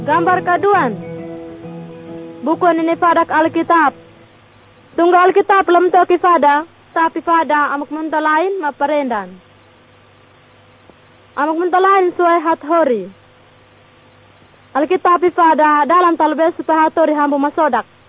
Gambar keduan. Buku ini fadak Alkitab. Tunggal Alkitab lem toki fada, tapi fada amuk mentalain maparendan. Amuk mentalain suai hat hori. Alkitab fada dalam talbes supahatori hambu masodak.